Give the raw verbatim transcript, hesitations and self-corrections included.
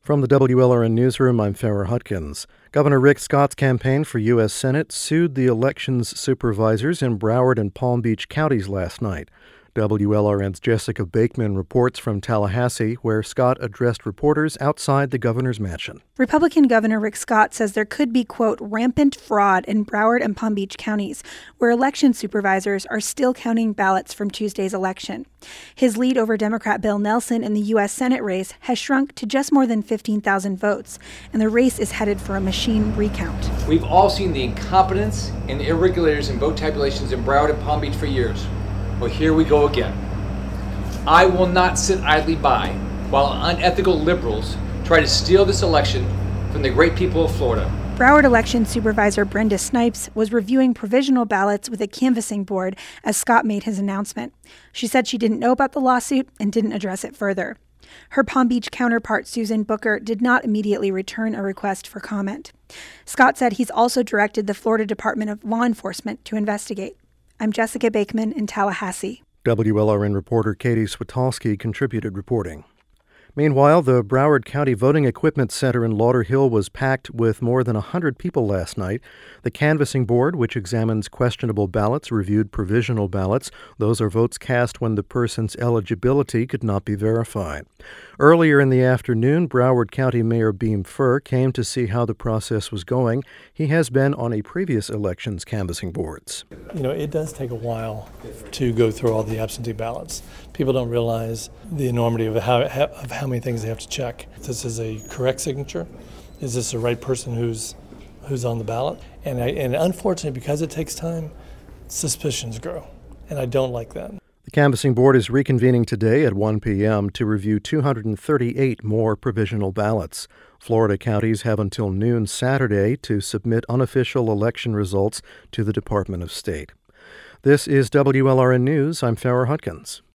From the W L R N Newsroom, I'm Farrah Hutkins. Governor Rick Scott's campaign for U S Senate sued the elections supervisors in Broward and Palm Beach counties last night. W L R N's Jessica Bakeman reports from Tallahassee, where Scott addressed reporters outside the governor's mansion. Republican Governor Rick Scott says there could be, quote, rampant fraud in Broward and Palm Beach counties, where election supervisors are still counting ballots from Tuesday's election. His lead over Democrat Bill Nelson in the U S Senate race has shrunk to just more than fifteen thousand votes, and the race is headed for a machine recount. We've all seen the incompetence and irregularities in vote tabulations in Broward and Palm Beach for years. Well, here we go again. I will not sit idly by while unethical liberals try to steal this election from the great people of Florida. Broward election supervisor Brenda Snipes was reviewing provisional ballots with a canvassing board as Scott made his announcement. She said she didn't know about the lawsuit and didn't address it further. Her Palm Beach counterpart, Susan Booker, did not immediately return a request for comment. Scott said he's also directed the Florida Department of Law Enforcement to investigate. I'm Jessica Bakeman in Tallahassee. W L R N reporter Katie Switolski contributed reporting. Meanwhile, the Broward County Voting Equipment Center in Lauderhill was packed with more than one hundred people last night. The canvassing board, which examines questionable ballots, reviewed provisional ballots. Those are votes cast when the person's eligibility could not be verified. Earlier in the afternoon, Broward County Mayor Beam Furr came to see how the process was going. He has been on a previous elections canvassing boards. You know, it does take a while to go through all the absentee ballots. People don't realize the enormity of how, of how many things they have to check. If this is a correct signature, is this the right person who's who's on the ballot? And, I, and unfortunately, because it takes time, suspicions grow, and I don't like that. The canvassing board is reconvening today at one p.m. to review two hundred thirty-eight more provisional ballots. Florida counties have until noon Saturday to submit unofficial election results to the Department of State. This is W L R N News. I'm Farrah Hutkins.